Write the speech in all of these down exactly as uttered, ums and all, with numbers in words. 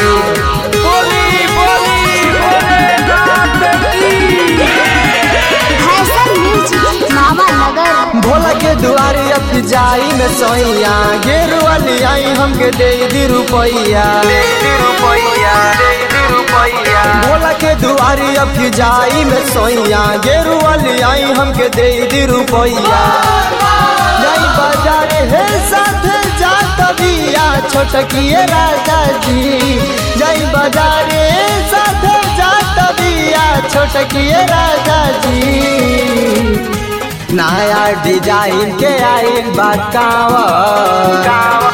बोली बोली भोलेनाथ की। फैशन म्यूजिक मामा नगर। भोला के दुआरे अब जाई में सोइया गेरुआ ले आई हमके दे दी रुपैया भोला के दुआरे अब जाई में सोइया गेरुआ ले आई हमके दे दी रुपैया जाई बाजारे हे साथ जात बिया छोटकिए राजा जी जाई बाजारे साथ जात बिया छोटकिए राजा जी नया डिजाइन के आइल बकावर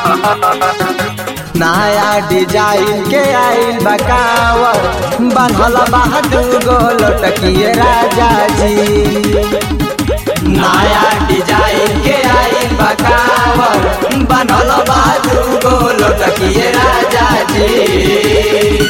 नया डिजाइन के आइल बकावर बनल बहादुर गो लटकिए राजा जी नया डिजाइन के आइल बकावर बनल बहादुर गो लटकिए राजा जी।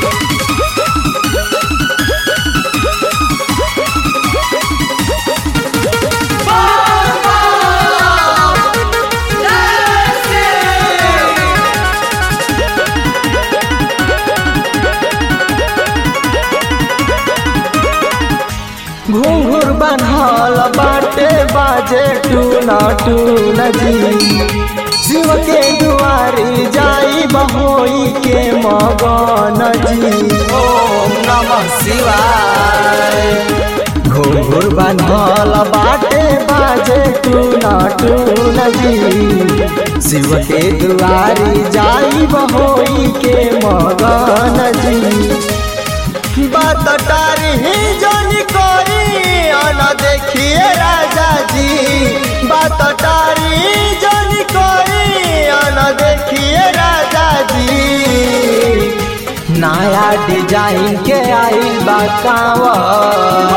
घूंघूर बनल बाटे बाजे टूना टून जी शिव के दुआरी जाई बहोई के मगन जी ओम नमः शिवाय घूंघूर बनल बाटे बाजे टूना टून जी शिव के दुआरी जाई बहोई के मगन जी बात टारी ही जोनी कोरी आना देखिए राजा जी बात टारी जोनी कोरी आना देखिए राजा जी नया डिजाइन के आइल बकावर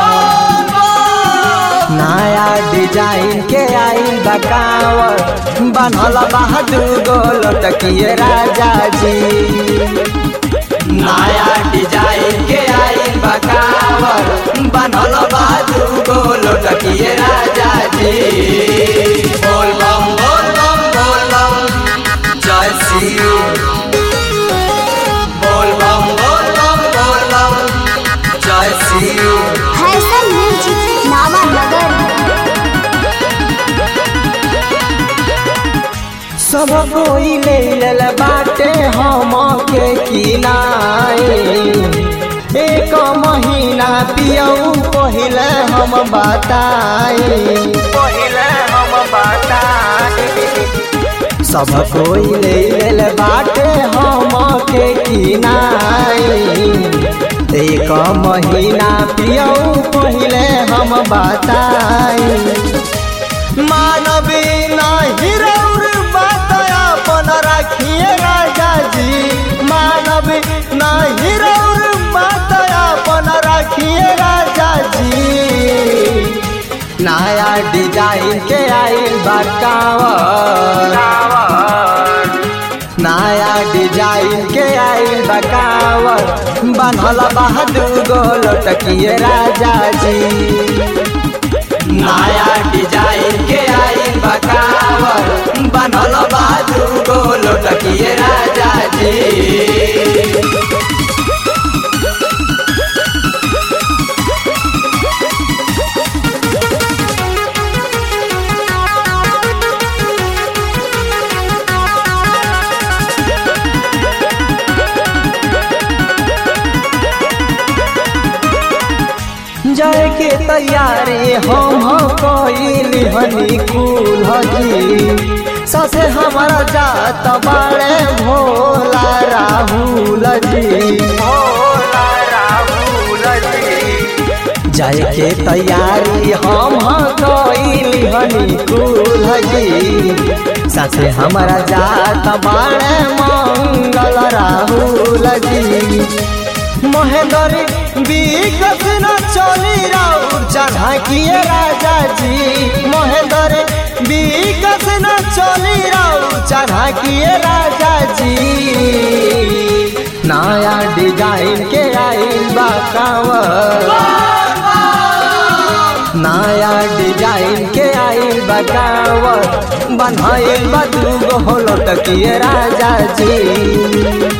नया डिजाइन के आइल बकावर बनल बहादुर गो लटकिए राजा जी नया डिजाइन के आइल बकावर बनल बहादुर गो लटकिए राजा जी बोल बम बोल बम बोल बम जय शिव बोल बम बोल बम बोल बम जय शिव। फैशन म्यूजिक मामा नगर। सब कोई ले लेल बाटे हम के किनाए एक महीना पियऊ पहले हम बताए पहले हम बताए सब कोई ले लेल बाटे हम के किनाए एक महीना पियऊ पहले हम बताए मानवी नहीं रौर बात अपन रखिए राजा जी मानवी नहीं रौर बात अपन रखिए राजा जी नया डिजाइन के आइल बकावर नया डिजाइन के आइल बकावर बनल बहादुर गो लटकिए राजा जी नया डिजाइन के आइल बकावर बनल बहादुर गो लटकिए राजा जी। जाए के तैयारी हम कइली हनी कुल जी ससे हमारा जात बाड़े भोला राहुल जी भोला राहुल जी जाए के तैयारी हम कइली हनी कुल जी ससे हमारा जात बाड़े मंगल राहुल जी महेंद्र विकस न चली राउर चढ़ा किए राजा जी महेंद्र विकस न चली राउर चढ़ा किए राजा जी नया डिजाइन के आइल बकावर नया डिजाइन के आइल बकावर बनल बदू गो लटकिए राजा जी।